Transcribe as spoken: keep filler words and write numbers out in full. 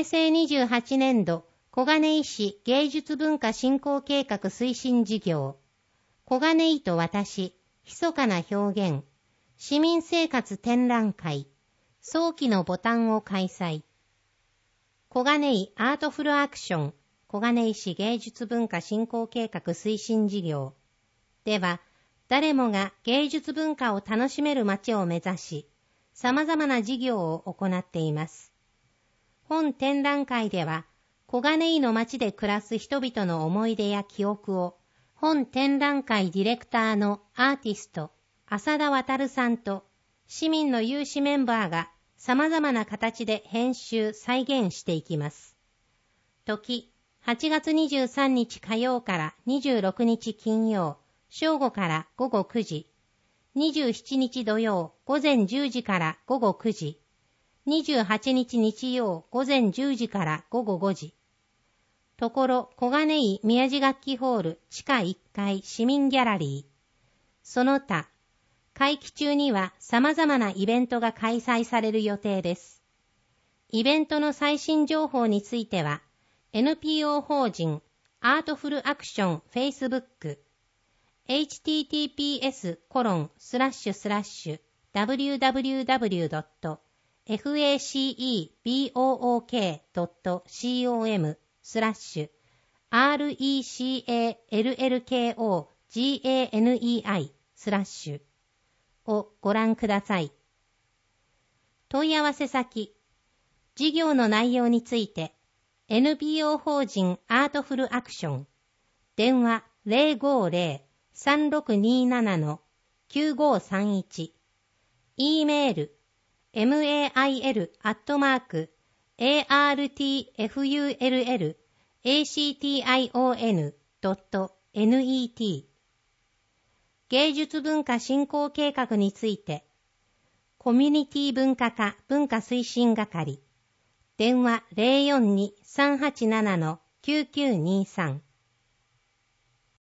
へいせいにじゅうはちねんど小金井市芸術文化振興計画推進事業、小金井と私、密かな表現、市民生活展覧会、早期のボタンを開催。小金井アートフルアクション、小金井市芸術文化振興計画推進事業では、誰もが芸術文化を楽しめる街を目指し、様々な事業を行っています。本展覧会では、小金井の街で暮らす人々の思い出や記憶を、本展覧会ディレクターのアーティスト、浅田渉さんと、市民の有志メンバーが様々な形で編集・再現していきます。時、はちがつにじゅうさんにち火曜からにじゅうろくにち金曜、正午から午後くじ、にじゅうしちにち土曜、午前じゅうじから午後くじ、にじゅうはちにち日曜、午前じゅうじから午後ごじ。ところ小金井宮地楽器ホール地下いっかい市民ギャラリー。その他、会期中には様々なイベントが開催される予定です。イベントの最新情報については、エヌピーオー 法人アートフルアクション Facebook、エイチティーティーピーエスコロンスラッシュスラッシュダブリューダブリューダブリュードットファクボーケードットコムスラッシュ アールイーシーエーエルエルケーオージーエーエヌイーアイ スラッシュをご覧ください。問い合わせ先、事業の内容について エヌピーオー 法人アートフルアクション、電話 ゼロごゼロ さんろくにーなな きゅうごさんいち、e メール メール アットマーク アールティーエフユーエルエルエーシーティーアイオーエヌドットネット 芸術文化振興計画について、コミュニティ文化課文化推進係、電話 ゼロよんに さんはちなな きゅうきゅうにさん